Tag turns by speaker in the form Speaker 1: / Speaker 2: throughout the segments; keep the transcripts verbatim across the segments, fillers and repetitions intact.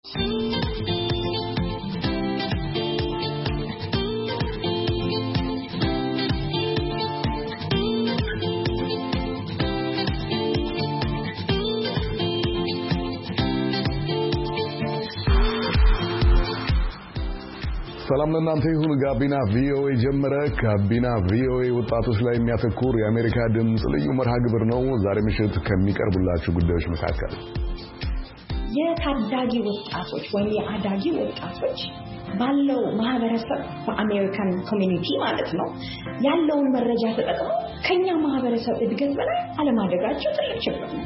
Speaker 1: ሰላም ለእናንተ ይሁን። ጋቢና ቪኦኤ ጀመረ። ጋቢና ቪኦኤ ወጣቶች ላይ የሚያተኩር የአሜሪካ ድምጽ ልዩ መርሃ ግብር ነው። ዛሬ ምሽት ከሚቀርቡላችሁ ጉዳዮች መካከል
Speaker 2: የታዳጊ ወጣቶች ወይም የአዳጊ ወጣቶች ባለው ማህበረሰብ በአሜሪካን ኮሚኒቲ ማለት ነው ያለውን መረጃ ተጠቅመው ከኛ ማህበረሰብ እድገት በላይ አለማደጋቸው ትልቅ ችግር ነው።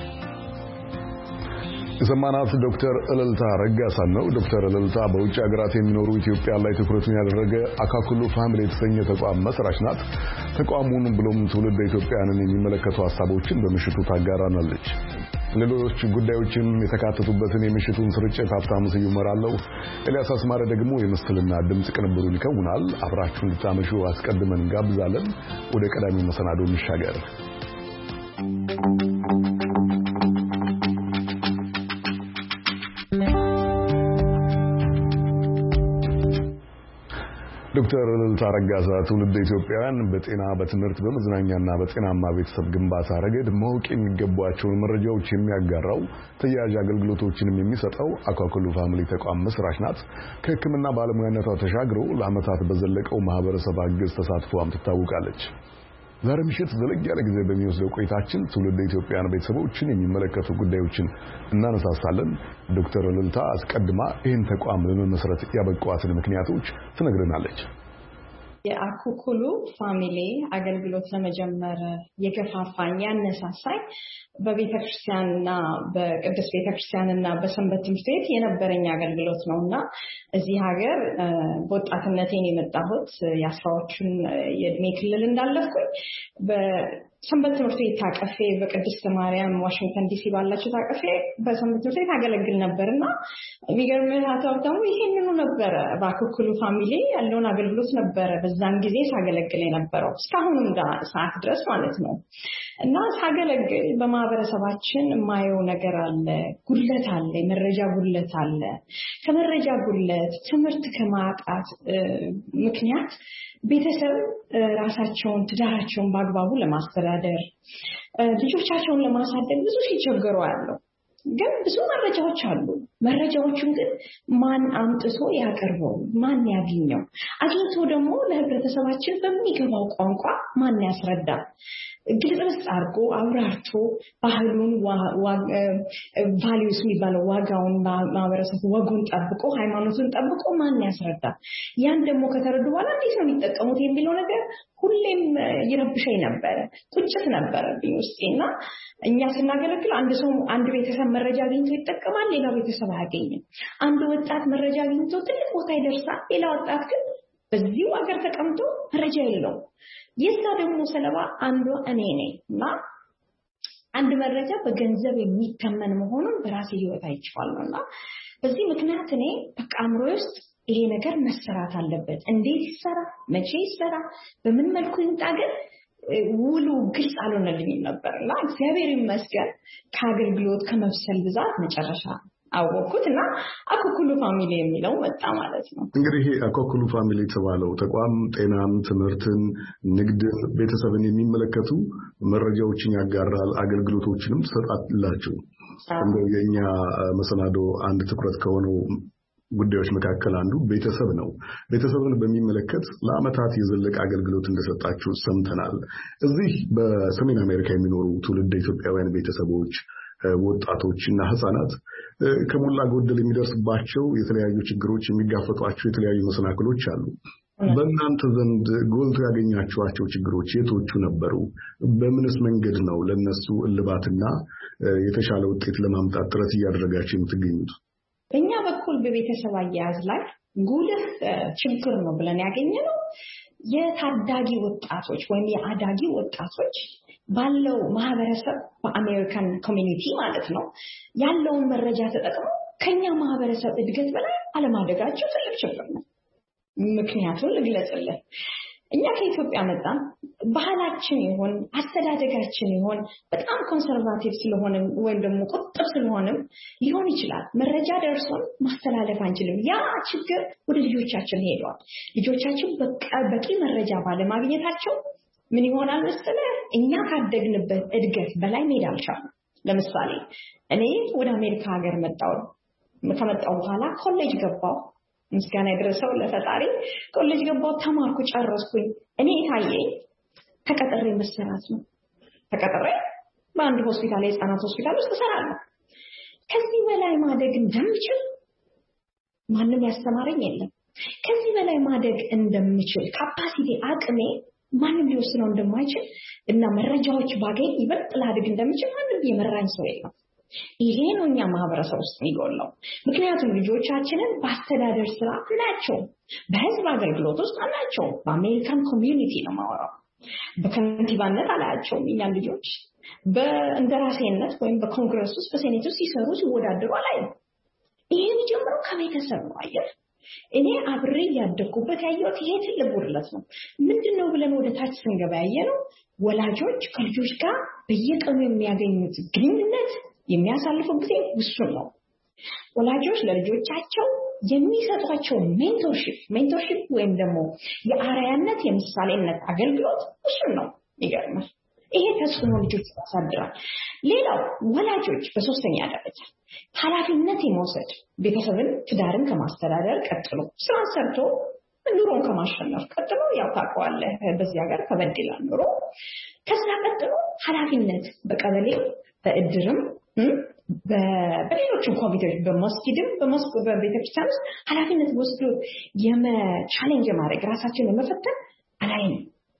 Speaker 1: የሰማናት ዶክተር እልልታ ረጋሳ ነው። ዶክተር እልልታ በውጭ ሀገራት የሚኖሩ ኢትዮጵያ ላይ ትኩረቱን ያደረገ አካኩሉ ፋሚሊ የተሰኘ ተቋም መስራች ናት። ተቋሙን ብሎም ትውልድ ኢትዮጵያንን የሚመለከቱ ሀሳቦችን በምሽቱ ታጋራናለች። ሌሎች ጉዳዮችን የተካተቱበትን የምሽቱን ስርጭት ሀብታሙ ስዩም እመራለሁ። ኤልያስ አስማረ ደግሞ የምስልና ድምጽ ቅንብሩን ይከውናል። አብራችሁን ልታመሹ አስቀድመን እንጋብዛለን። ወደ ቀዳሚው መሰናዶ እንሻገር። ዶክተር እልልታ ረጋሳ ትውልድ ኢትዮጵያውያን በጤና በትምህርት በመዝናኛና በጤናማ ቤተሰብ ግንባታ ረገድ ማወቅ የሚገባቸውን መረጃዎች የሚያጋራው ተያያዥ አገልግሎቶችንም የሚሰጠው አካኩሉ ፋሚሊ ተቋም መስራች ናት። ከሕክምና ባለሙያነቷ ተሻግሮ ለዓመታት በዘለቀው ማህበረሰብ አገዝ ተሳትፎም ትታወቃለች። ዛሬ ምሽት ዘለግ ያለ ጊዜ በሚወስደው ቆይታችን ትውልድ ኢትዮጵያውያን ቤተሰቦችን የሚመለከቱ ጉዳዮችን እናነሳሳለን። ዶክተር እልልታ አስቀድማ ይህን ተቋም ለመመስረት ያበቋትን ምክንያቶች ትነግረናለች።
Speaker 2: የአካኩሉ ፋሚሊ አገልግሎት ለመጀመር የገፋፋኝ ያነሳሳኝ በቤተክርስቲያንና በቅድስት ቤተክርስቲያንና በሰንበት ትምህርት ቤት የነበረኝ አገልግሎት ነውና እዚህ ሀገር በወጣትነቴን የመጣሁት ያስራዎችን የእድሜ ክልል እንዳለፍኩኝ በሰንበት ትምህርት ቤት ታቀፌ በቅድስት ማርያም ዋሽንግተን ዲሲ ባላችሁ ታቀፌ በሰንበት ትምህርት ቤት አገለግል ነበርና የሚገርምህ አቶ ሀብታሙ ይሄንኑ ነበረ በአካኩሉ ፋሚሊ ያለውን አገልግሎት ነበረ በዛን ጊዜ ሳገለግል የነበረው እስካሁንም ሰዓት ድረስ ማለት ነው። እና ሳገለግል በማህበረሰባችን የማየው ነገር አለ፣ ጉድለት አለ፣ መረጃ ጉድለት አለ። ከመረጃ ጉድለት ትምህርት ከማጣት ምክንያት ቤተሰብ ራሳቸውን ትዳራቸውን በአግባቡ ለማስተዳደር ልጆቻቸውን ለማሳደግ ብዙ ሲቸገሩ አያለው። ግን ብዙ መረጃዎች አሉ። መረጃዎቹን ግን ማን አምጥቶ ያቀርበው? ማን ያገኘው? አግኝቶ ደግሞ ለህብረተሰባችን በሚገባው ቋንቋ ማን ያስረዳ? ግልጽ አድርጎ አብራርቶ ባህሉን ቫልዩስ የሚባለው ዋጋውን ማህበረሰቡ ወጉን ጠብቆ ሃይማኖቱን ጠብቆ ማን ያስረዳ? ያን ደግሞ ከተረዱ በኋላ እንዴት ነው የሚጠቀሙት የሚለው ነገር ሁሌም ይረብሸኝ ነበር። ቁጭት ነበረብኝ ውስጤና እኛ ስናገለግል አንድ ሰው አንድ ቤተሰብ መረጃ አግኝቶ ይጠቀማል፣ ሌላ ቤተሰብ አያገኝም። አንድ ወጣት መረጃ አግኝቶ ትልቅ ቦታ ይደርሳል፣ ሌላ ወጣት ግን በዚሁ ሀገር ተቀምጦ መረጃ የለውም። የዛ ደግሞ ሰለባ አንዱ እኔ ነኝ እና አንድ መረጃ በገንዘብ የሚተመን መሆኑን በራሴ ህይወት አይቻለሁና በዚህ ምክንያት እኔ በቃ አእምሮዬ ውስጥ ይሄ ነገር መሰራት አለበት። እንዴት ይሰራ፣ መቼ ይሰራ፣ በምን መልኩ ይንጣገር ውሉ ግልጽ አልሆነልኝም ነበርና እግዚአብሔር ይመስገን ከአገልግሎት ከመብሰል ብዛት መጨረሻ አወኩትና አካኩሉ ፋሚሊ የሚለው መጣ ማለት ነው።
Speaker 1: እንግዲህ አካኩሉ ፋሚሊ የተባለው ተቋም ጤናን፣ ትምህርትን፣ ንግድን፣ ቤተሰብን የሚመለከቱ መረጃዎችን ያጋራል፣ አገልግሎቶችንም ትሰጣላችሁ። እንደው የኛ መሰናዶ አንድ ትኩረት ከሆነው ጉዳዮች መካከል አንዱ ቤተሰብ ነው። ቤተሰብን በሚመለከት ለዓመታት የዘለቀ አገልግሎት እንደሰጣችሁ ሰምተናል። እዚህ በሰሜን አሜሪካ የሚኖሩ ትውልድ ኢትዮጵያውያን ቤተሰቦች ወጣቶችና ህፃናት ከሞላ ጎደል የሚደርስባቸው የተለያዩ ችግሮች የሚጋፈጧቸው የተለያዩ መሰናክሎች አሉ። በእናንተ ዘንድ ጎልቶ ያገኛችኋቸው ችግሮች የቶቹ ነበሩ? በምንስ መንገድ ነው ለነሱ እልባትና የተሻለ ውጤት ለማምጣት ጥረት እያደረጋችሁ የምትገኙት?
Speaker 2: በእኛ በኩል በቤተሰብ አያያዝ ላይ ጉልህ ችግር ነው ብለን ያገኘነው የታዳጊ ወጣቶች ወይም የአዳጊ ወጣቶች ባለው ማህበረሰብ በአሜሪካን ኮሚኒቲ ማለት ነው ያለውን መረጃ ተጠቅመው ከኛ ማህበረሰብ እድገት በላይ አለማደጋቸው ትልቅ ችግር ነው። ምክንያቱም ልግለጽልህ። እኛ ከኢትዮጵያ መጣን ባህላችን ይሆን አስተዳደጋችን ይሆን በጣም ኮንሰርቫቲቭ ስለሆነ ወይም ደግሞ ቁጥብ ስለሆነ ሊሆን ይችላል መረጃ ደርሶን ማስተላለፍ አንችልም ያ ችግር ወደ ልጆቻችን ሄዷል ልጆቻችን በቂ መረጃ ባለማግኘታቸው ምን ይሆናል መሰለህ እኛ ካደግንበት እድገት በላይ መሄድ አልቻልንም ለምሳሌ እኔ ወደ አሜሪካ ሀገር መጣሁ ከመጣሁ በኋላ ኮሌጅ ገባሁ ምስጋና ይድረሰው ለፈጣሪ ኮሌጅ ገባሁ ተማርኩ ጨረስኩኝ እኔ ታየኝ ተቀጥሬ መስራት ነው ተቀጥሬ በአንድ ሆስፒታል የህፃናት ሆስፒታል ውስጥ እሰራለሁ ከዚህ በላይ ማደግ እንደምችል ማንም ያስተማረኝ የለም ከዚህ በላይ ማደግ እንደምችል ካፓሲቲ አቅሜ ማንም ሊወስነው እንደማይችል እና መረጃዎች ባገኝ ይበልጥ ላድግ እንደምችል ማንም የመራኝ ሰው የለም ይሄ ነው እኛ ማህበረሰብ ውስጥ የሚጎለው ምክንያቱም ልጆቻችንን በአስተዳደር ስራ ናቸው በህዝብ አገልግሎት ውስጥ ናቸው በአሜሪካን ኮሚዩኒቲ ነው ማወራው በከንቲባነት አላቸው እኛን ልጆች በእንደራሴነት ወይም በኮንግረስ ውስጥ በሴኔት ውስጥ ሲሰሩ ሲወዳደሩ አላይ ይሄ የሚጀምረው ከቤተሰብ ነው አየህ እኔ አብሬ ያደኩበት ያየሁት ይሄ ትልቅ ጉድለት ነው ምንድነው ብለን ወደ ታች ስንገባ ያየነው ወላጆች ከልጆች ጋር በየቀኑ የሚያገኙት ግንኙነት የሚያሳልፈው ጊዜ ውሱን ነው ወላጆች ለልጆቻቸው የሚሰጧቸው ሜንቶርሺፕ ሜንቶርሺፕ ወይም ደግሞ የአርአያነት የምሳሌነት አገልግሎት ውሱን ነው ይገርማል ይሄ ተጽዕኖ ልጆች ያሳድራል ሌላው ወላጆች በሶስተኛ ደረጃ ኃላፊነት የመውሰድ ቤተሰብን ትዳርን ከማስተዳደር ቀጥሎ ስራ ሰርቶ ኑሮን ከማሸነፍ ቀጥሎ ያው ታውቀዋለህ በዚህ ሀገር ከበድላል ኑሮ ከዛ ቀጥሎ ኃላፊነት በቀበሌ በእድርም በሌሎችም ኮሚቴዎች በመስጊድም በመስጊድ በቤተክርስቲያን ኃላፊነት ወስዶ የቻሌንጅ ማድረግ ራሳችንን መፈተን አላይም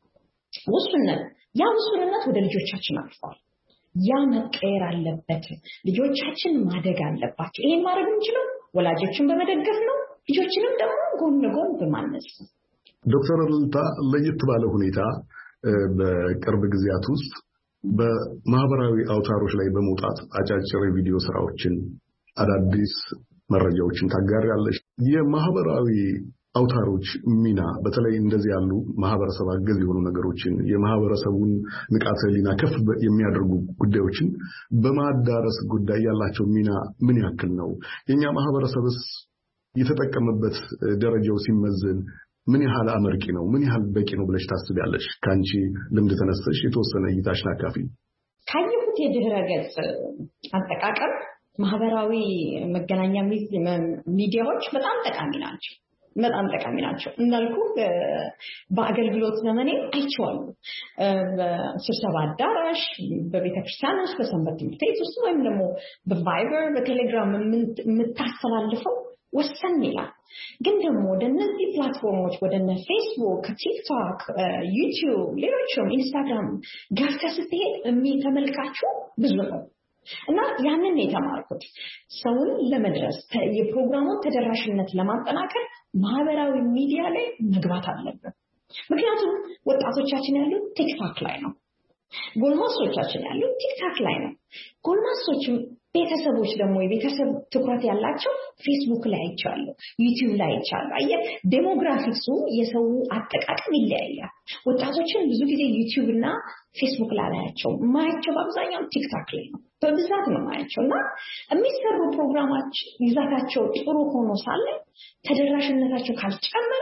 Speaker 2: ውሱነት ያ ውሱነት ወደ ልጆቻችን አልፏል ያ መቀየር አለበት ልጆቻችን ማደግ አለባቸው ይሄን ማድረግ እንችላለን ወላጆችን በመደገፍ ነው ልጆችንም ደግሞ ጎን ለጎን በማነጽ
Speaker 1: ዶክተር ልታ ለየት ባለ ሁኔታ በቅርብ ጊዜያት ውስጥ በማህበራዊ አውታሮች ላይ በመውጣት አጫጭር ቪዲዮ ስራዎችን አዳዲስ መረጃዎችን ታጋሪያለሽ የማህበራዊ አውታሮች ሚና በተለይ እንደዚህ ያሉ ማህበረሰብ አገዝ የሆኑ ነገሮችን የማህበረሰቡን ንቃተ ህሊና ከፍ የሚያደርጉ ጉዳዮችን በማዳረስ ጉዳይ ያላቸው ሚና ምን ያክል ነው የኛ ማህበረሰብስ የተጠቀመበት ደረጃው ሲመዘን ምን ያህል አመርቂ ነው ምን ያህል በቂ ነው ብለሽ ታስቢያለሽ ካንቺ ልምድ ተነስተሽ የተወሰነ እይታሽ ናካፊ
Speaker 2: ካየሁት የድህረ ገጽ አጠቃቀም ማህበራዊ መገናኛ ሚዲያዎች በጣም ጠቃሚ ናቸው በጣም ጠቃሚ ናቸው እንዳልኩ በአገልግሎት ዘመኔ አይቼዋለሁ በስብሰባ አዳራሽ በቤተክርስቲያን ውስጥ በሰንበት ትምህርት ቤት ውስጥ ወይም ደግሞ በቫይበር በቴሌግራም የምታስተላልፈው ወሰን ይላል ግን ደግሞ ወደ እነዚህ ፕላትፎርሞች ወደ ፌስቡክ ቲክቶክ ዩቲዩብ ሌሎችም ኢንስታግራም ገብተህ ስትሄድ የሚተመልካቹ ብዙ ነው እና ያንን የተማርኩት ሰውን ለመድረስ የፕሮግራሙን ተደራሽነት ለማጠናከር ማህበራዊ ሚዲያ ላይ መግባት አለበት ምክንያቱም ወጣቶቻችን ያሉት ቲክቶክ ላይ ነው ጎልማሶቻችን ያሉት ቲክቶክ ላይ ነው ጎልማሶችም ቤተሰቦች ደግሞ የቤተሰብ ትኩረት ያላቸው ፌስቡክ ላይ አይቻለሁ ዩቲዩብ ላይ አይቻለሁ አየ ዴሞግራፊክሱ የሰው አጠቃቀም ይለያያል ወጣቶችን ብዙ ጊዜ ዩቲዩብ እና ፌስቡክ ላይ አላያቸው ማያቸው በአብዛኛው ቲክቶክ ላይ ነው በብዛት ነው ማያቸው እና የሚሰሩ ፕሮግራማች ይዛታቸው ጥሩ ሆኖ ሳለ ተደራሽነታቸው ካልጨመረ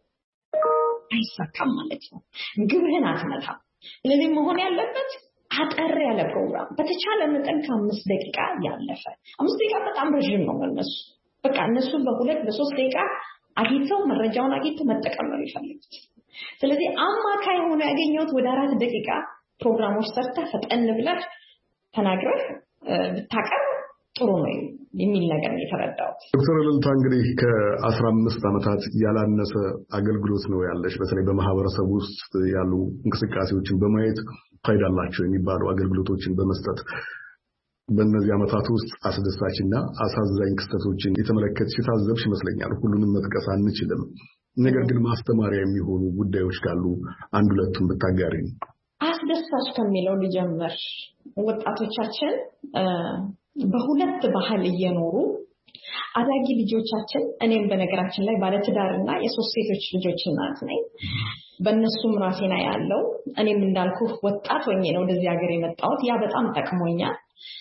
Speaker 2: አይሳካም ማለት ነው ግብህን አትመታም ስለዚህ መሆን ያለበት አጠር ያለ ፕሮግራም በተቻለ መጠን ከአምስት ደቂቃ ያለፈ አምስት ደቂቃ በጣም ረጅም ነው ለነሱ በቃ እነሱ በሁለት በሶስት ደቂቃ አግኝተው መረጃውን አግኝተው መጠቀም ነው የሚፈልጉት ስለዚህ አማካይ ሆኖ ያገኘሁት ወደ አራት ደቂቃ ፕሮግራሞች ሰርተህ ፈጠን ብለህ ተናግረህ ብታቀርብ ጥሩ ነው የሚል ነገር የተረዳው
Speaker 1: ዶክተር ልልታ እንግዲህ ከአስራ አምስት ዓመታት ያላነሰ አገልግሎት ነው ያለሽ በተለይ በማህበረሰቡ ውስጥ ያሉ እንቅስቃሴዎችን በማየት ፋይዳላቸው የሚባሉ አገልግሎቶችን በመስጠት በእነዚህ ዓመታት ውስጥ አስደሳችና አሳዛኝ ክስተቶችን የተመለከትሽ ታዘብሽ ይመስለኛል ሁሉንም መጥቀስ አንችልም ነገር ግን ማስተማሪያ የሚሆኑ ጉዳዮች ካሉ አንድ ሁለቱን ብታጋሪ
Speaker 2: አስደሳች ከሚለው ልጀምር ወጣቶቻችን በሁለት ባህል እየኖሩ አዳጊ ልጆቻችን እኔም በነገራችን ላይ ባለ ትዳርና የሶስት ሴቶች ልጆች እናት ነኝ በእነሱም ራሴና ያለው እኔም እንዳልኩ ወጣት ሆኜ ነው ወደዚህ ሀገር የመጣሁት ያ በጣም ጠቅሞኛል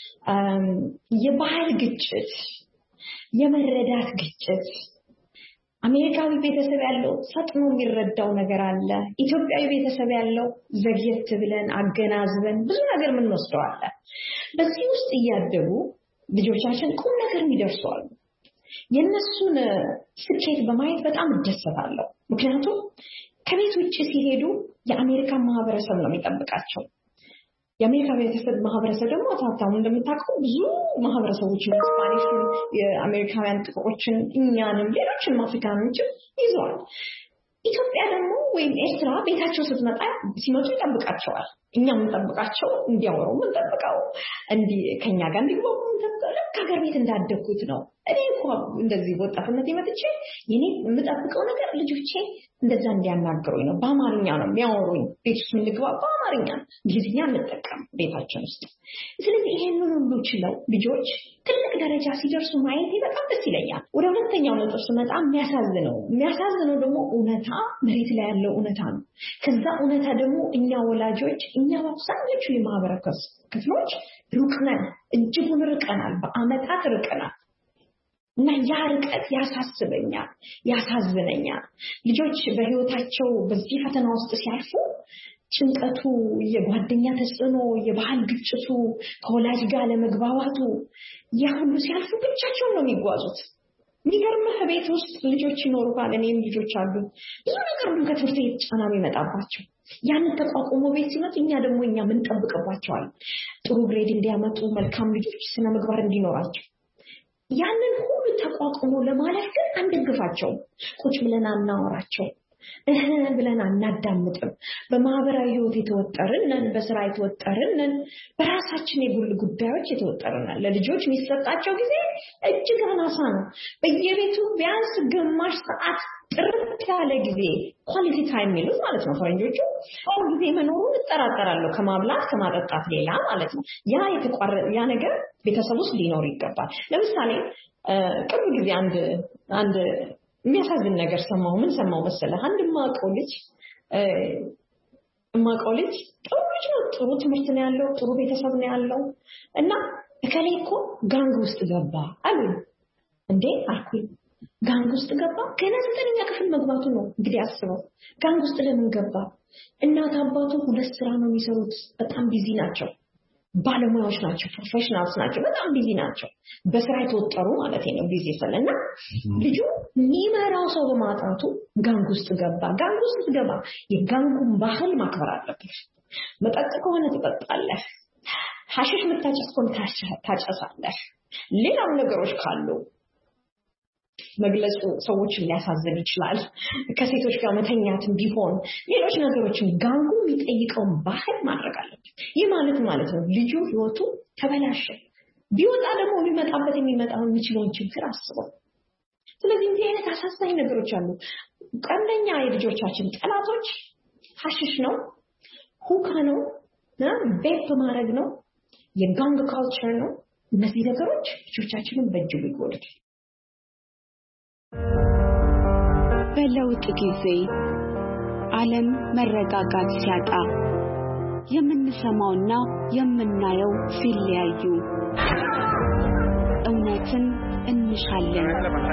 Speaker 2: የባህል ግጭት የመረዳት ግጭት አሜሪካዊ ቤተሰብ ያለው ፈጥኖ የሚረዳው ነገር አለ ኢትዮጵያዊ ቤተሰብ ያለው ዘግየት ብለን አገናዝበን ብዙ ነገር ምን ወስደዋል በዚህ ውስጥ እያደጉ ልጆቻችን ቁም ነገር የሚደርሷል የነሱን ስኬት በማየት በጣም ደስታለሁ ምክንያቱም ከቤት ውጪ ሲሄዱ የአሜሪካ ማህበረሰብ ነው የሚጠብቃቸው የአሜሪካ ቤተሰብ ማህበረሰብ ደግሞ ታታሙ እንደምታውቀው ብዙ ማህበረሰቦች ስፓኒሽ የአሜሪካውያን ጥቁሮችን እኛንም ሌሎችም አፍሪካኖችን ይዟል ኢትዮጵያ ደግሞ ወይም ኤርትራ ቤታቸው ስትመጣ ሲመጡ ይጠብቃቸዋል እኛም እንጠብቃቸው እንዲያወሩ ምን ተጠብቀው እንዲ ከኛ ጋር እንዲግባቡ ተጠብቀው ከሀገር ቤት እንዳደኩት ነው እኔ እንኳን እንደዚህ ወጣትነት ይመጥቼ የኔ የምጠብቀው ነገር ልጆቼ እንደዛ እንዲያናገሩኝ ነው በአማርኛ ነው የሚያወሩኝ ቤት ውስጥ ምንግባ በአማርኛ እንግሊዝኛ እንጠቀም ቤታችን ውስጥ ስለዚህ ይሄንን ሁሉ ችለው ልጆች ትልቅ ደረጃ ሲደርሱ ማየት በጣም ደስ ይለኛል ወደ ሁለተኛው ነጥብ ስመጣ የሚያሳዝነው የሚያሳዝነው ደግሞ እውነታ መሬት ላይ ያለው እውነታ ነው ከዛ እውነታ ደግሞ እኛ ወላጆች እኛ አብዛኞቹ የማህበረሰብ ክፍሎች ሩቅነን እጅጉን ርቀናል በአመታት ርቀናል እና ያ ርቀት ያሳስበኛል ያሳዝነኛል ልጆች በህይወታቸው በዚህ ፈተና ውስጥ ሲያልፉ ጭንቀቱ የጓደኛ ተጽዕኖ የባህል ግጭቱ ከወላጅ ጋር ለመግባባቱ ያ ሁሉ ሲያልፉ ብቻቸውን ነው የሚጓዙት የሚገርምህ ቤት ውስጥ ልጆች ይኖሩባል እኔም ልጆች አሉ ብዙ ነገር ሁሉ ከትምህርት ቤት ጫና የሚመጣባቸው ያንን ተቋቁሞ ቤት ሲመጡ እኛ ደግሞ እኛ ምን ጠብቀባቸዋል ጥሩ ግሬድ እንዲያመጡ መልካም ልጆች ስነ ምግባር እንዲኖራቸው ያንን ሁሉ ተቋቁሞ ለማለፍ ግን አንደግፋቸው ቁጭ ብለን አናወራቸው እህ ብለን አናዳምጥም በማህበራዊ ህይወት የተወጠርን ነን በስራ የተወጠርን ነን በራሳችን የግል ጉዳዮች የተወጠርን ነን ለልጆች የሚሰጣቸው ጊዜ እጅግ አናሳ ነው በየቤቱ ቢያንስ ግማሽ ሰዓት ጥርት ያለ ጊዜ ኳሊቲ ታይም የሚሉት ማለት ነው ፈረንጆቹ አሁን ጊዜ መኖሩን እጠራጠራለሁ ከማብላት ከማጠጣት ሌላ ማለት ነው ያ የተቋረጠ ያ ነገር ቤተሰብ ውስጥ ሊኖር ይገባል ለምሳሌ ቅርብ ጊዜ አንድ አንድ የሚያሳዝን ነገር ሰማው ምን ሰማው መሰለህ አንድ ማቀው ልጅ ማቀው ልጅ ጥሩ ልጅ ነው ጥሩ ትምህርት ነው ያለው ጥሩ ቤተሰብ ነው ያለው እና እከሌ እኮ ጋንግ ውስጥ ገባ አሉ እንዴ አልኩኝ ጋንግ ውስጥ ገባ ገና ዘጠነኛ ክፍል መግባቱ ነው እንግዲህ አስበው ጋንግ ውስጥ ለምን ገባ እናት አባቱ ሁለት ስራ ነው የሚሰሩት በጣም ቢዚ ናቸው ባለሙያዎች ናቸው ፕሮፌሽናልስ ናቸው በጣም ቢዚ ናቸው በስራ የተወጠሩ ማለት ነው ቢዚ ስለና ልጁ የሚመራው ሰው በማጣቱ ጋንግ ውስጥ ገባ ጋንግ ውስጥ ገባ የጋንጉን ባህል ማክበር አለበት መጠጥ ከሆነ ትጠጣለህ ሐሺሽ መታጨስ ከሆነ ታጨሳለህ ሌላም ነገሮች ካሉ መግለጹ ሰዎችን ሊያሳዝን ይችላል ከሴቶች ጋር መተኛትም ቢሆን ሌሎች ነገሮችን ጋንጉ የሚጠይቀው ባህል ማድረግ አለበት ይህ ማለት ማለት ነው ልጁ ህይወቱ ተበላሸ ቢወጣ ደግሞ ሊመጣበት የሚመጣው የሚችለው ችግር አስበው ስለዚህ እንዲህ አይነት አሳሳኝ ነገሮች አሉ ቀንደኛ የልጆቻችን ጠላቶች ሐሺሽ ነው ሁካ ነው ቤት ማድረግ ነው የጋንግ ካልቸር ነው እነዚህ ነገሮች ልጆቻችንን በእጅጉ ይጎዳሉ በለውጥ ጊዜ ዓለም መረጋጋት ሲያጣ የምንሰማውና የምናየው ሲለያዩ እውነትን እንሻለን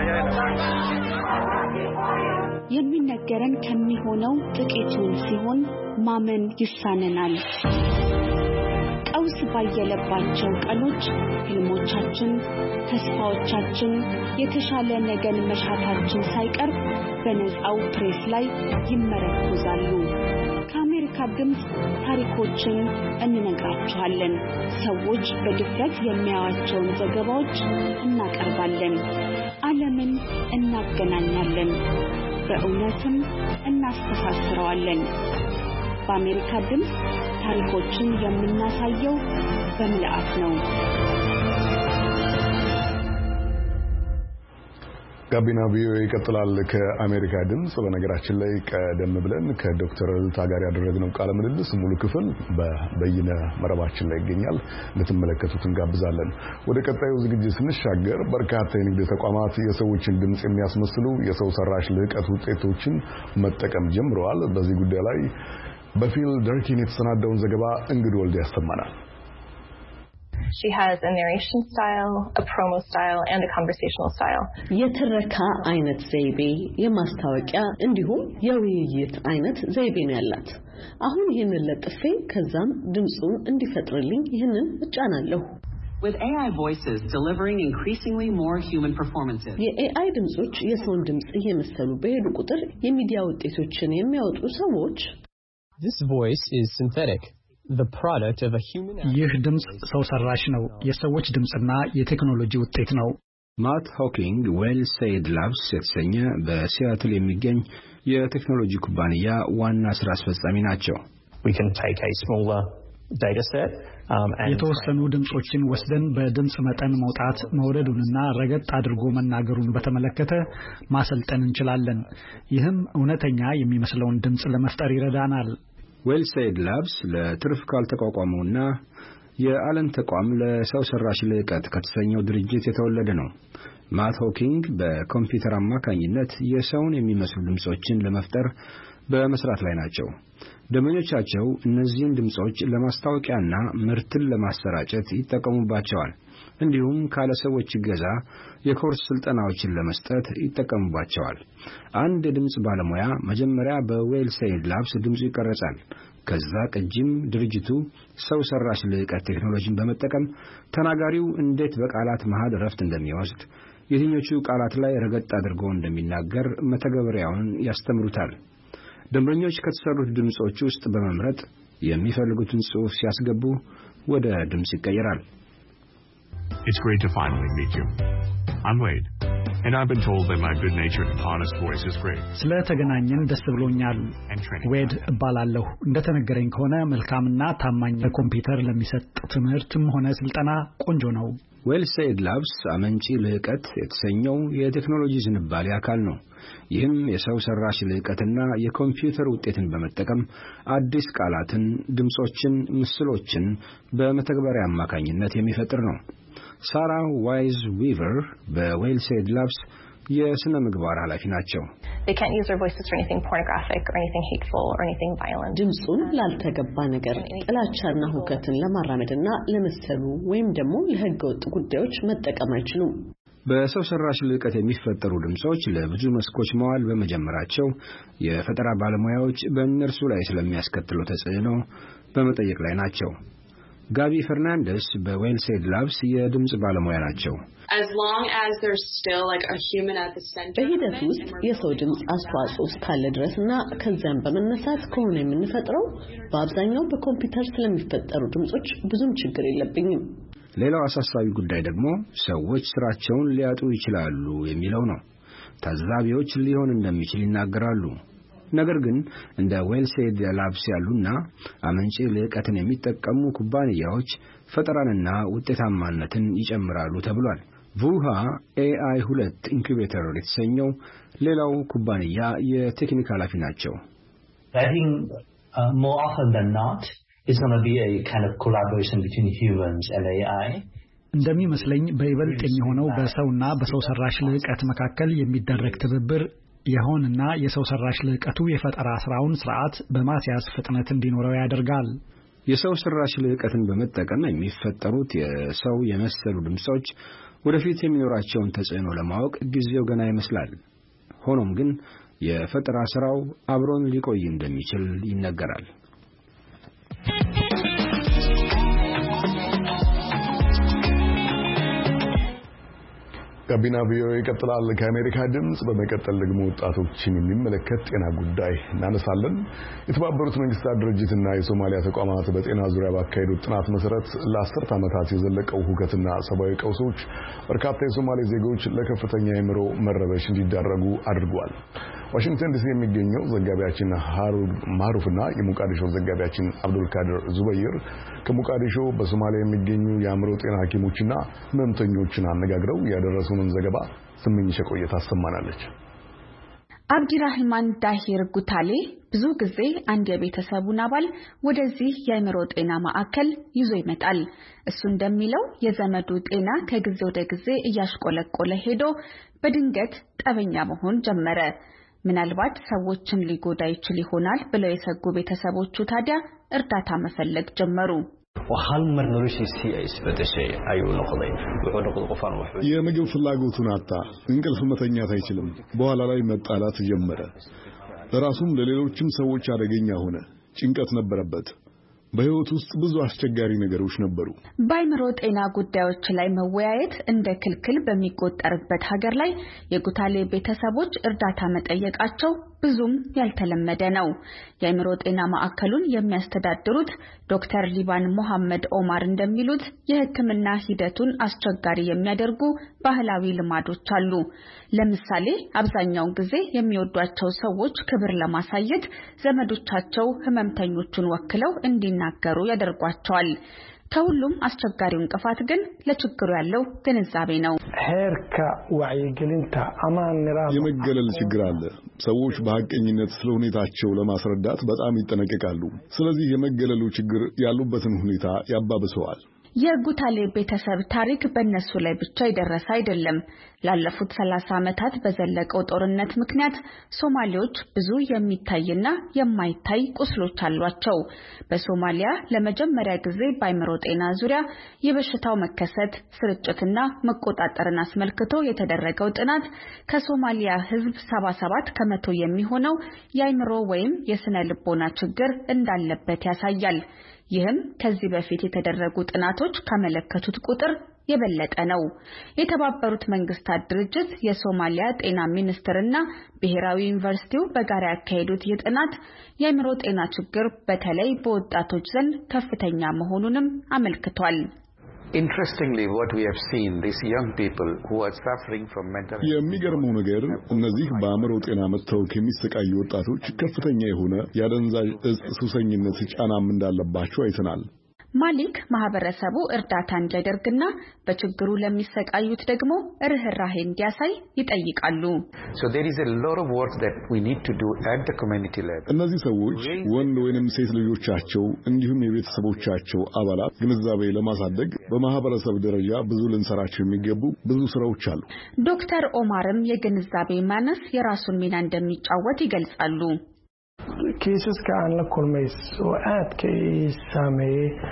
Speaker 2: የሚነገረን ከሚሆነው ጥቂቱን ሲሆን ማመን ይሳነናል ቀውስ ባየለባቸው ቀኖች ህልሞቻችን ተስፋዎቻችን የተሻለ ነገን መሻታችን ሳይቀር በነፃው ፕሬስ ላይ ይመረኮዛሉ ከአሜሪካ ድምፅ ታሪኮችን እንነግራችኋለን ሰዎች በድፍረት የሚያዩዋቸውን ዘገባዎች እናቀርባለን ዓለምን እናገናኛለን በእውነትም እናስተሳስረዋለን በአሜሪካ ድምፅ ታሪኮችን የምናሳየው በምልአት ነው
Speaker 1: ጋቢና ቪኦኤ ይቀጥላል። ከአሜሪካ ድምጽ በነገራችን ላይ ቀደም ብለን ከዶክተር እልታ ጋር ያደረግነው ቃለ ምልልስ ሙሉ ክፍል በበይነ መረባችን ላይ ይገኛል፣ እንድትመለከቱት እንጋብዛለን። ወደ ቀጣዩ ዝግጅት ስንሻገር በርካታ የንግድ ተቋማት የሰዎችን ድምጽ የሚያስመስሉ የሰው ሰራሽ ልዕቀት ውጤቶችን መጠቀም ጀምረዋል። በዚህ ጉዳይ ላይ በፊል ደርኪን የተሰናዳውን ዘገባ እንግዶ ወልድ ያሰማናል።
Speaker 3: She has a narration style, a promo style, and a conversational style.
Speaker 4: የትረካ አይነት ዘይቤ፣ የማስታወቂያ እንዲሁም የውይይት አይነት ዘይቤ ነው ያላት። አሁን ይሄንን ለጥፌ ከዛም ድምጹን እንዲፈጥርልኝ ይሄንን እጫናለሁ።
Speaker 5: With A I voices delivering increasingly more human performances.
Speaker 4: የኤአይ ድምጾች የሰውን ድምጽ እየመሰሉ በሄዱ ቁጥር የሚዲያ ውጤቶችን የሚያወጡ ሰዎች
Speaker 6: This voice is synthetic. The product of a human.
Speaker 7: ይህ ድምጽ ሰው ሰራሽ ነው፣ የሰዎች ድምጽና የቴክኖሎጂ ውጤት ነው።
Speaker 8: ማት ሆኪንግ ዌል ሴድ ላብስ የተሰኘ በሲያትል የሚገኝ የቴክኖሎጂ ኩባንያ ዋና ስራ አስፈጻሚ ናቸው።
Speaker 6: We can take a smaller data set um and
Speaker 7: የተወሰኑ ድምጾችን ወስደን በድምጽ መጠን መውጣት መውረዱንና ረገጥ አድርጎ መናገሩን በተመለከተ ማሰልጠን እንችላለን። ይህም እውነተኛ የሚመስለውን ድምጽ ለመፍጠር ይረዳናል።
Speaker 8: ዌል ሴድ ላብስ ለትርፍ ካልተቋቋመውና የዓለም ተቋም ለሰው ሰራሽ ልዕቀት ከተሰኘው ድርጅት የተወለደ ነው። ማት ሆኪንግ በኮምፒውተር አማካኝነት የሰውን የሚመስሉ ድምጾችን ለመፍጠር በመስራት ላይ ናቸው። ደንበኞቻቸው እነዚህን ድምጾች ለማስታወቂያና ምርትን ለማሰራጨት ይጠቀሙባቸዋል። እንዲሁም ካለ ሰዎች እገዛ የኮርስ ስልጠናዎችን ለመስጠት ይጠቀሙባቸዋል። አንድ የድምጽ ባለሙያ መጀመሪያ በዌል ሴድ ላብስ ድምጹ ይቀረጻል። ከዛ ቅጂም ድርጅቱ ሰው ሰራሽ ልዕቀት ቴክኖሎጂን በመጠቀም ተናጋሪው እንዴት በቃላት መሃል ረፍት እንደሚወስድ፣ የትኞቹ ቃላት ላይ ረገጥ አድርጎ እንደሚናገር መተግበሪያውን ያስተምሩታል። ደንበኞች ከተሰሩት ድምጾች ውስጥ በመምረጥ የሚፈልጉትን ጽሑፍ ሲያስገቡ ወደ ድምጽ ይቀየራል።
Speaker 9: It's great to finally meet you. I'm Wade, and I've been told that my good-natured and honest voice is great.
Speaker 7: ስለተገናኘን ደስ ብሎኛል። ዌድ እባላለሁ። እንደተነገረኝ ከሆነ መልካምና ታማኝ ለኮምፒውተር ለሚሰጥ ትምህርትም ሆነ ስልጠና ቆንጆ ነው።
Speaker 8: ዌል ሴድ ላብስ አመንጪ ልዕቀት የተሰኘው የቴክኖሎጂ ዝንባሌ አካል ነው። ይህም የሰው ሰራሽ ልዕቀትና የኮምፒውተር ውጤትን በመጠቀም አዲስ ቃላትን፣ ድምጾችን፣ ምስሎችን በመተግበሪያ አማካኝነት የሚፈጥር ነው። ሳራ ዋይዝ ዊቨር በዌል ሴድ ላብስ የስነ ምግባር ኃላፊ ናቸው።
Speaker 3: They can't use their voices for anything pornographic or anything hateful or anything violent.
Speaker 4: ድምጹን ላልተገባ ነገር፣ ጥላቻና ሁከትን ለማራመድና ለመሰሉ ወይም ደግሞ ለህገወጥ ጉዳዮች መጠቀም አይችሉም።
Speaker 8: በሰው ሰራሽ ልዕቀት የሚፈጠሩ ድምጾች ለብዙ መስኮች መዋል በመጀመራቸው የፈጠራ ባለሙያዎች በእነርሱ ላይ ስለሚያስከትለው ተጽዕኖ በመጠየቅ ላይ ናቸው። ጋቢ ፈርናንደስ በዌል ሴድ ላብስ የድምጽ ባለሙያ ናቸው።
Speaker 10: As long as there's still like a human at the center.
Speaker 4: በሂደት ውስጥ የሰው ድምጽ አስተዋጽኦ እስካለ ድረስና ከዛም በመነሳት ከሆነ የምንፈጥረው በአብዛኛው በኮምፒውተር ስለሚፈጠሩ ድምጾች ብዙም ችግር የለብኝም።
Speaker 8: ሌላው አሳሳቢ ጉዳይ ደግሞ ሰዎች ስራቸውን ሊያጡ ይችላሉ የሚለው ነው። ታዛቢዎች ሊሆን እንደሚችል ይናገራሉ። ነገር ግን እንደ ዌል ሴድ ላብስ ያሉና አመንጪ ልዕቀትን የሚጠቀሙ ኩባንያዎች ፈጠራንና ውጤታማነትን ይጨምራሉ ተብሏል። ቡሃ ኤአይ ሁለት ኢንኩቤተር የተሰኘው ሌላው ኩባንያ የቴክኒክ ኃላፊ ናቸው።
Speaker 11: I think uh, more often than not it's going to be a kind of collaboration between humans and A I.
Speaker 7: እንደሚመስለኝ በይበልጥ የሚሆነው በሰውና በሰው ሰራሽ ልዕቀት መካከል የሚደረግ ትብብር የሆነና የሰው ሰራሽ ልዕቀቱ የፈጠራ ስራውን ስርዓት በማስያዝ ፍጥነት እንዲኖረው ያደርጋል።
Speaker 8: የሰው ሰራሽ ልዕቀትን በመጠቀም የሚፈጠሩት የሰው የመሰሉ ድምጾች ወደፊት የሚኖራቸውን ተጽዕኖ ለማወቅ ጊዜው ገና ይመስላል። ሆኖም ግን የፈጠራ ስራው አብሮን ሊቆይ እንደሚችል ይነገራል።
Speaker 1: ጋቢና ቪኦኤ ይቀጥላል። ከአሜሪካ ድምጽ በመቀጠል ደግሞ ወጣቶችን የሚመለከት ጤና ጉዳይ እናነሳለን። የተባበሩት መንግስታት ድርጅትና የሶማሊያ ተቋማት በጤና ዙሪያ ባካሄዱት ጥናት መሰረት ለአስርት ዓመታት የዘለቀው ሁከትና ሰብአዊ ቀውሶች በርካታ የሶማሌ ዜጎች ለከፍተኛ የአእምሮ መረበሽ እንዲዳረጉ አድርጓል። ዋሽንግተን ዲሲ የሚገኘው ዘጋቢያችን ሃሩን ማሩፍና የሞቃዲሾ ዘጋቢያችን አብዱልካድር ዙበይር ከሞቃዲሾ በሶማሊያ የሚገኙ የአእምሮ ጤና ሐኪሞችና ህመምተኞችን አነጋግረው ያደረሱንን ዘገባ ስምኝሽ ቆየት አሰማናለች።
Speaker 12: አብዲራህማን ዳሂር ጉታሌ ብዙ ጊዜ አንድ የቤተሰቡን አባል ወደዚህ የአእምሮ ጤና ማዕከል ይዞ ይመጣል። እሱ እንደሚለው የዘመዱ ጤና ከጊዜ ወደ ጊዜ እያሽቆለቆለ ሄዶ በድንገት ጠበኛ መሆን ጀመረ። ምናልባት ሰዎችን ሊጎዳ ይችል ይሆናል ብለው የሰጉ ቤተሰቦቹ ታዲያ እርዳታ መፈለግ ጀመሩ።
Speaker 1: የምግብ ፍላጎቱን አጣ። እንቅልፍ መተኛት አይችልም። በኋላ ላይ መጣላት ጀመረ። ለራሱም ለሌሎችም ሰዎች አደገኛ ሆነ። ጭንቀት ነበረበት። በህይወት ውስጥ ብዙ አስቸጋሪ ነገሮች ነበሩ።
Speaker 12: በአእምሮ ጤና ጉዳዮች ላይ መወያየት እንደ ክልክል በሚቆጠርበት ሀገር ላይ የጉታሌ ቤተሰቦች እርዳታ መጠየቃቸው ብዙም ያልተለመደ ነው። የአእምሮ ጤና ማዕከሉን የሚያስተዳድሩት ዶክተር ሊባን መሐመድ ኦማር እንደሚሉት የሕክምና ሂደቱን አስቸጋሪ የሚያደርጉ ባህላዊ ልማዶች አሉ። ለምሳሌ አብዛኛውን ጊዜ የሚወዷቸው ሰዎች ክብር ለማሳየት ዘመዶቻቸው ህመምተኞቹን ወክለው እንዲናገሩ ያደርጓቸዋል። ከሁሉም አስቸጋሪው እንቅፋት ግን ለችግሩ ያለው ግንዛቤ ነው።
Speaker 13: ሄርካ ወዕይግልንታ አማንራ
Speaker 1: የመገለል ችግር አለ። ሰዎች በሐቀኝነት ስለ ሁኔታቸው ለማስረዳት በጣም ይጠነቀቃሉ። ስለዚህ የመገለሉ ችግር ያሉበትን ሁኔታ ያባብሰዋል።
Speaker 12: የጉታሌ ቤተሰብ ታሪክ በእነሱ ላይ ብቻ የደረሰ አይደለም። ላለፉት ሰላሳ ዓመታት በዘለቀው ጦርነት ምክንያት ሶማሌዎች ብዙ የሚታይና የማይታይ ቁስሎች አሏቸው። በሶማሊያ ለመጀመሪያ ጊዜ በአእምሮ ጤና ዙሪያ የበሽታው መከሰት ስርጭትና መቆጣጠርን አስመልክቶ የተደረገው ጥናት ከሶማሊያ ሕዝብ ሰባ ሰባት ከመቶ የሚሆነው የአእምሮ ወይም የስነ ልቦና ችግር እንዳለበት ያሳያል። ይህም ከዚህ በፊት የተደረጉ ጥናቶች ካመለከቱት ቁጥር የበለጠ ነው። የተባበሩት መንግስታት ድርጅት የሶማሊያ ጤና ሚኒስቴርና ብሔራዊ ዩኒቨርሲቲው በጋራ ያካሄዱት የጥናት የአእምሮ ጤና ችግር በተለይ በወጣቶች ዘንድ ከፍተኛ መሆኑንም አመልክቷል።
Speaker 14: Interestingly, what we have seen, these young people who are suffering from mental
Speaker 1: የሚገርመው ነገር እነዚህ በአእምሮ ጤና መታወክ የሚሰቃዩ ወጣቶች ከፍተኛ የሆነ የአደንዛዥ እጽ ሱሰኝነት ጫናም እንዳለባቸው አይተናል።
Speaker 12: ማሊክ ማህበረሰቡ እርዳታ እንዲያደርግና በችግሩ ለሚሰቃዩት ደግሞ ርህራሄ እንዲያሳይ ይጠይቃሉ።
Speaker 14: So there is a lot of work that we need to do at the community level.
Speaker 1: እነዚህ ሰዎች ወንድ ወይንም ሴት ልጆቻቸው እንዲሁም የቤተሰቦቻቸው አባላት ግንዛቤ ለማሳደግ በማህበረሰብ ደረጃ ብዙ ልንሰራቸው የሚገቡ ብዙ ስራዎች አሉ።
Speaker 12: ዶክተር ኦማርም የግንዛቤ ማነስ የራሱን ሚና እንደሚጫወት ይገልጻሉ።
Speaker 13: ኬስስ ካን ለኮልሜስ ወአት ከሳሜ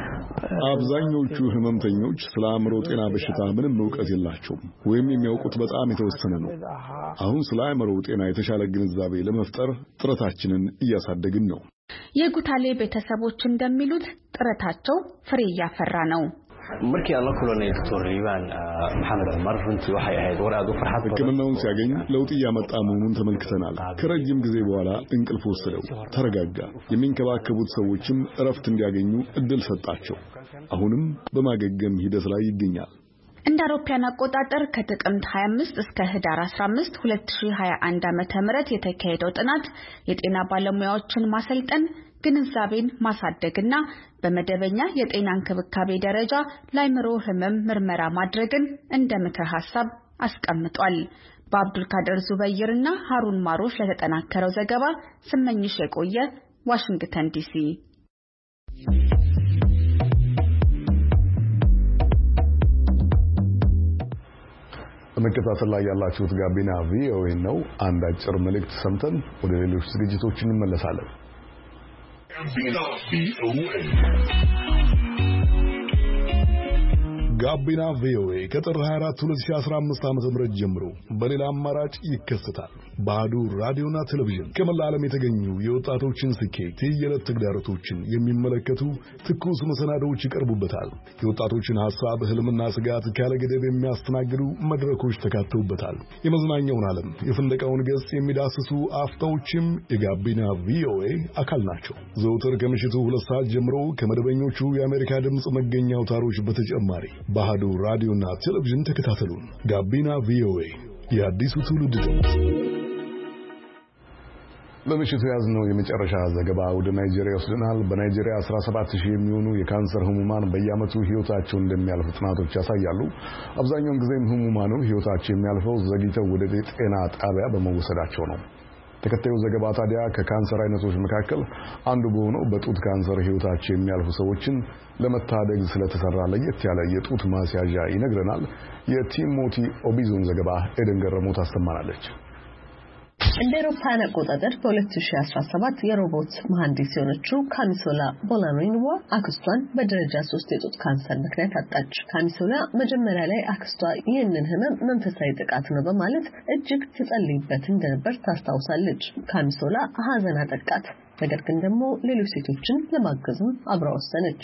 Speaker 1: አብዛኞቹ ህመምተኞች ስለ አእምሮ ጤና በሽታ ምንም ዕውቀት የላቸውም ወይም የሚያውቁት በጣም የተወሰነ ነው። አሁን ስለ አእምሮ ጤና የተሻለ ግንዛቤ ለመፍጠር ጥረታችንን እያሳደግን ነው።
Speaker 12: የጉታሌ ቤተሰቦች እንደሚሉት ጥረታቸው ፍሬ እያፈራ ነው።
Speaker 15: markii aan la kulanay doctor Liban Mohamed Omar runtii waxay ahayd war aad u farxad badan.
Speaker 1: ሕክምናውን ሲያገኝ ለውጥ እያመጣ መሆኑን ተመልክተናል። ከረጅም ጊዜ በኋላ እንቅልፍ ወሰደው፣ ተረጋጋ። የሚንከባከቡት ሰዎችም እረፍት እንዲያገኙ እድል ሰጣቸው። አሁንም በማገገም ሂደት ላይ ይገኛል።
Speaker 12: እንደ አውሮፓውያን አቆጣጠር ከጥቅምት ሃያ አምስት እስከ ህዳር አስራ አምስት ሁለት ሺህ ሃያ አንድ ዓመተ ምህረት የተካሄደው ጥናት የጤና ባለሙያዎችን ማሰልጠን ግንዛቤን ማሳደግና በመደበኛ የጤና እንክብካቤ ደረጃ ለአእምሮ ህመም ምርመራ ማድረግን እንደ ምክረ ሐሳብ አስቀምጧል። በአብዱልካድር ዙበይርና ሃሩን ማሩፍ ለተጠናከረው ዘገባ ስመኝሽ የቆየ ዋሽንግተን ዲሲ።
Speaker 1: በመከታተል ላይ ያላችሁት ጋቢና ቪኦኤ ነው። አንድ አጭር መልእክት ሰምተን ወደ ሌሎች ዝግጅቶች እንመለሳለን። ጋቢና ቪኦኤ ከጥር ሃያ አራት ሁለት ሺህ አስራ አምስት ዓመተ ምህረት ጀምሮ በሌላ አማራጭ ይከሰታል። ባህዱ ራዲዮና ቴሌቪዥን ከመላ ዓለም የተገኙ የወጣቶችን ስኬት፣ የየዕለት ተግዳሮቶችን የሚመለከቱ ትኩስ መሰናዶዎች ይቀርቡበታል። የወጣቶችን ሐሳብ፣ ህልምና ስጋት ካለ ገደብ የሚያስተናግዱ መድረኮች ተካተውበታል። የመዝናኛውን ዓለም፣ የፍንደቃውን ገጽ የሚዳስሱ አፍታዎችም የጋቢና ቪኦኤ አካል ናቸው። ዘውትር ከምሽቱ ሁለት ሰዓት ጀምሮ ከመደበኞቹ የአሜሪካ ድምጽ መገኛ አውታሮች በተጨማሪ ባህዱ ራዲዮና ቴሌቪዥን ተከታተሉን። ጋቢና ቪኦኤ የአዲሱ ትውልድ ድምጽ። ለምሽቱ ያዝነው የመጨረሻ ዘገባ ወደ ናይጄሪያ ወስደናል። በናይጄሪያ አስራ ሰባት ሺህ የሚሆኑ የካንሰር ህሙማን በየዓመቱ ህይወታቸው እንደሚያልፍ ጥናቶች ያሳያሉ። አብዛኛውን ጊዜም ህሙማኑ ህይወታቸው የሚያልፈው ዘግይተው ወደ ጤና ጣቢያ በመወሰዳቸው ነው። ተከታዩ ዘገባ ታዲያ ከካንሰር አይነቶች መካከል አንዱ በሆነው በጡት ካንሰር ህይወታቸው የሚያልፉ ሰዎችን ለመታደግ ስለተሰራ ለየት ያለ የጡት ማስያዣ ይነግረናል። የቲሞቲ ኦቢዞን ዘገባ ኤደን ገረሞ ታሰማናለች።
Speaker 4: እንደ አውሮፓውያን አቆጣጠር በ2017 የሮቦት መሐንዲስ የሆነችው ካሚሶላ ቦላኖይንዋ አክስቷን በደረጃ ሶስት የጡት ካንሰር ምክንያት አጣች። ካሚሶላ መጀመሪያ ላይ አክስቷ ይህንን ህመም መንፈሳዊ ጥቃት ነው በማለት እጅግ ትጸልይበት እንደነበር ታስታውሳለች። ካሚሶላ ሀዘን አጠቃት። ነገር ግን ደግሞ ሌሎች ሴቶችን ለማገዝም አብራ ወሰነች።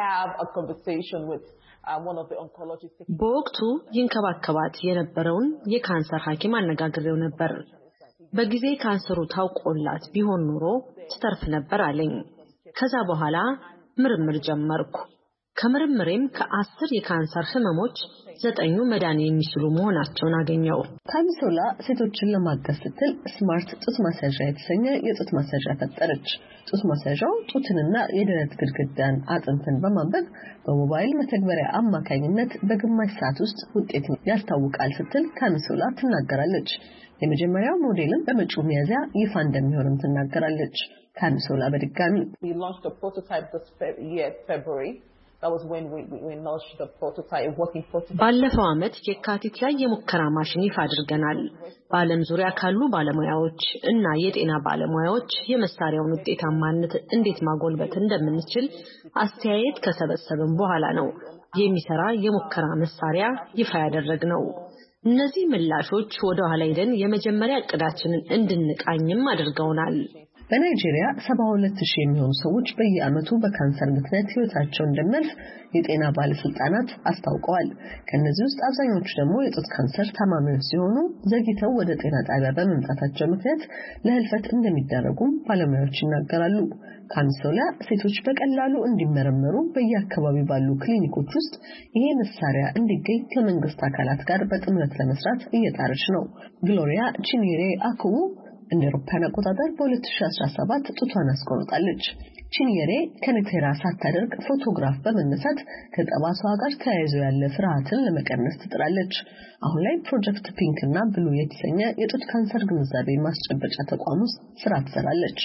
Speaker 16: በወቅቱ ይንከባከባት የነበረውን የካንሰር ሐኪም አነጋግሬው ነበር። በጊዜ ካንሰሩ ታውቆላት ቢሆን ኖሮ ትተርፍ ነበር አለኝ። ከዛ በኋላ ምርምር ጀመርኩ። ከምርምሬም ከአስር የካንሰር ህመሞች ዘጠኙ መዳን የሚችሉ መሆናቸውን አገኘው።
Speaker 4: ካሚሶላ ሴቶችን ለማገዝ ስትል ስማርት ጡት ማሳዣ የተሰኘ የጡት ማሳዣ ፈጠረች። ጡት ማሳዣው ጡትንና የደረት ግድግዳን አጥንትን በማንበብ በሞባይል መተግበሪያ አማካኝነት በግማሽ ሰዓት ውስጥ ውጤት ያስታውቃል ስትል ካሚሶላ ትናገራለች። የመጀመሪያው ሞዴልም በመጪው ሚያዝያ ይፋ እንደሚሆንም ትናገራለች። ካሚሶላ በድጋሚ
Speaker 17: we launched a prototype this year February. That was when we we launched the prototype working prototype.
Speaker 16: ባለፈው ዓመት የካቲት ላይ የሙከራ ማሽን ይፋ አድርገናል። በዓለም ዙሪያ ካሉ ባለሙያዎች እና የጤና ባለሙያዎች የመሳሪያውን ውጤታማነት እንዴት ማጎልበት እንደምንችል አስተያየት ከሰበሰብን በኋላ ነው የሚሰራ የሙከራ መሳሪያ ይፋ ያደረግነው። እነዚህ ምላሾች ወደ ኋላ ሄደን የመጀመሪያ እቅዳችንን እንድንቃኝም አድርገውናል።
Speaker 4: በናይጄሪያ ሰባ ሁለት ሺህ የሚሆኑ ሰዎች በየዓመቱ በካንሰር ምክንያት ህይወታቸው እንደሚያልፍ የጤና ባለስልጣናት አስታውቀዋል። ከነዚህ ውስጥ አብዛኞቹ ደግሞ የጡት ካንሰር ታማሚዎች ሲሆኑ ዘግይተው ወደ ጤና ጣቢያ በመምጣታቸው ምክንያት ለህልፈት እንደሚዳረጉ ባለሙያዎች ይናገራሉ። ካሚሶላ ሴቶች በቀላሉ እንዲመረመሩ በየአካባቢው ባሉ ክሊኒኮች ውስጥ ይሄ መሳሪያ እንዲገኝ ከመንግስት አካላት ጋር በጥምረት ለመስራት እየጣረች ነው። ግሎሪያ ቺኒሬ አኩቡ እንደ አውሮፓውያን አቆጣጠር በ2017 ጡቷን አስቆርጣለች። ቺኒሬ ከነቴራ ሳታደርግ ፎቶግራፍ በመነሳት ከጠባሷ ጋር ተያይዞ ያለ ፍርሃትን ለመቀነስ ትጥራለች። አሁን ላይ ፕሮጀክት ፒንክ እና ብሉ የተሰኘ የጡት ካንሰር ግንዛቤ ማስጨበጫ ተቋም ውስጥ ስራ ትሰራለች።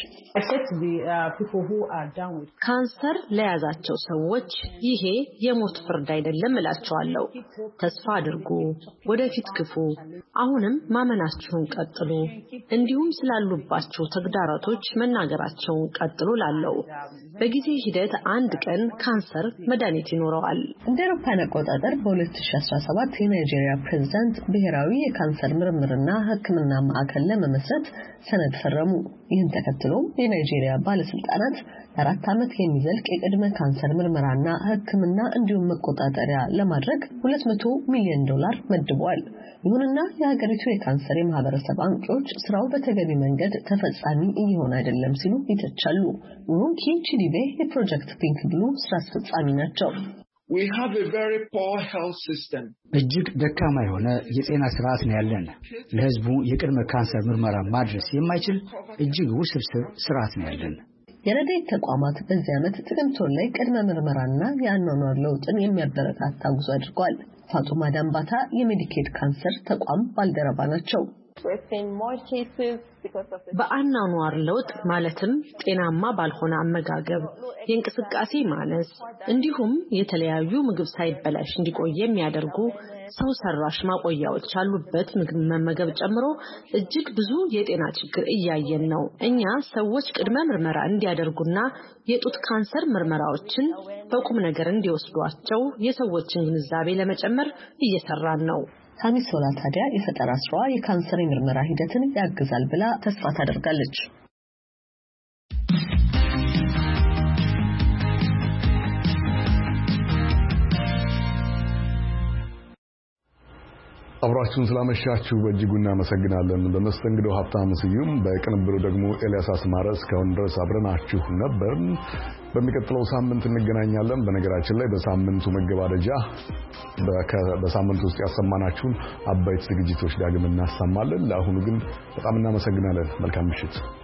Speaker 16: ካንሰር ለያዛቸው ሰዎች ይሄ የሞት ፍርድ አይደለም እላቸዋለሁ። ተስፋ አድርጉ፣ ወደፊት ግፉ፣ አሁንም ማመናችሁን ቀጥሉ፣ እንዲሁም ስላሉባቸው ተግዳሮቶች መናገራቸውን ቀጥሉ ላለው በጊዜ ሂደት አንድ ቀን ካንሰር መድኃኒት ይኖረዋል።
Speaker 4: እንደ አውሮፓውያን አቆጣጠር በ2017 የናይጄሪያ ፕሬዝዳንት ብሔራዊ የካንሰር ምርምርና ሕክምና ማዕከል ለመመስረት ሰነድ ፈረሙ። ይህን ተከትሎ የናይጄሪያ ባለስልጣናት አራት ዓመት የሚዘልቅ የቅድመ ካንሰር ምርመራና ሕክምና እንዲሁም መቆጣጠሪያ ለማድረግ ሁለት መቶ ሚሊዮን ዶላር መድበዋል። ይሁንና የሀገሪቱ የካንሰር የማህበረሰብ አንቂዎች ስራው በተገቢ መንገድ ተፈጻሚ እየሆነ አይደለም ሲሉ ይተቻሉ። ሩንኪ ቺዲቤ የፕሮጀክት ፒንክ ብሉ ስራ አስፈጻሚ ናቸው።
Speaker 18: We have a very poor health system.
Speaker 7: እጅግ ደካማ የሆነ የጤና ስርዓት ነው ያለን። ለህዝቡ የቅድመ ካንሰር ምርመራ ማድረስ የማይችል እጅግ ውስብስብ ስርዓት ነው ያለን።
Speaker 4: የረድኤት ተቋማት በዚህ ዓመት ጥቅምት ወር ላይ ቅድመ ምርመራና የአኗኗር ለውጥን የሚያበረታታ ጉዞ አድርገዋል። ፋጡማ ዳምባታ የሜዲኬድ ካንሰር ተቋም ባልደረባ ናቸው።
Speaker 16: በአኗኗር ለውጥ ማለትም ጤናማ ባልሆነ አመጋገብ፣ የእንቅስቃሴ ማነስ እንዲሁም የተለያዩ ምግብ ሳይበላሽ እንዲቆይ የሚያደርጉ ሰው ሰራሽ ማቆያዎች ያሉበት ምግብ መመገብ ጨምሮ እጅግ ብዙ የጤና ችግር እያየን ነው። እኛ ሰዎች ቅድመ ምርመራ እንዲያደርጉና የጡት ካንሰር ምርመራዎችን በቁም ነገር እንዲወስዷቸው የሰዎችን ግንዛቤ ለመጨመር እየሰራን ነው።
Speaker 4: ካሚሶላ ታዲያ የፈጠራ ስራዋ የካንሰር ምርመራ ሂደትን ያግዛል ብላ ተስፋ ታደርጋለች።
Speaker 1: አብራችሁን ስላመሻችሁ በእጅጉ እናመሰግናለን። በመስተንግዶ ሀብታሙ ስዩም፣ በቅንብሩ ደግሞ ኤልያስ አስማረ እስካሁን ድረስ አብረናችሁ ነበርን። በሚቀጥለው ሳምንት እንገናኛለን። በነገራችን ላይ በሳምንቱ መገባደጃ በሳምንቱ ውስጥ ያሰማናችሁን አባይት ዝግጅቶች ዳግም እናሰማለን። ለአሁኑ ግን በጣም እናመሰግናለን። መልካም ምሽት።